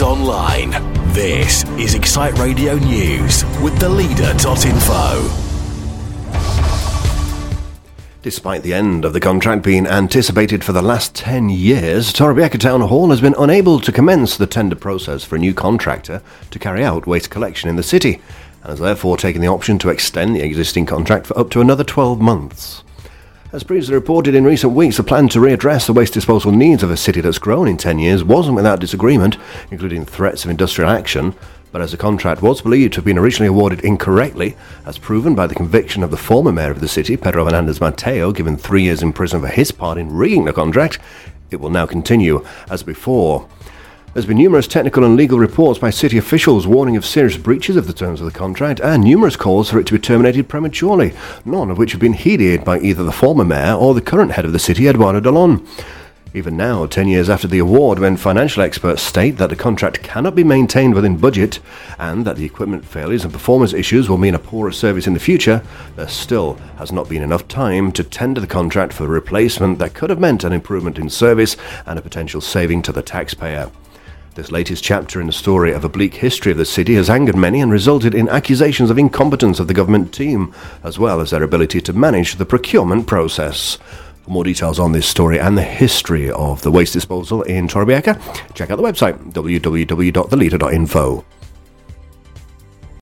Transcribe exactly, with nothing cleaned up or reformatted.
online. This is Excite Radio News with the leader dot info. Despite the end of the contract being anticipated for the last ten years, Torrevieja Town Hall has been unable to commence the tender process for a new contractor to carry out waste collection in the city, and has therefore taken the option to extend the existing contract for up to another twelve months. As previously reported in recent weeks, the plan to readdress the waste disposal needs of a city that's grown in ten years wasn't without disagreement, including threats of industrial action. But as the contract was believed to have been originally awarded incorrectly, as proven by the conviction of the former mayor of the city, Pedro Hernandez Mateo, given three years in prison for his part in rigging the contract, it will now continue as before. There's been numerous technical and legal reports by city officials warning of serious breaches of the terms of the contract and numerous calls for it to be terminated prematurely, none of which have been heeded by either the former mayor or the current head of the city, Eduardo Dallon. Even now, ten years after the award, when financial experts state that the contract cannot be maintained within budget and that the equipment failures and performance issues will mean a poorer service in the future, there still has not been enough time to tender the contract for a replacement that could have meant an improvement in service and a potential saving to the taxpayer. This latest chapter in the story of a bleak history of the city has angered many and resulted in accusations of incompetence of the government team, as well as their ability to manage the procurement process. For more details on this story and the history of the waste disposal in Torrevieja, check out the website w w w dot the leader dot info.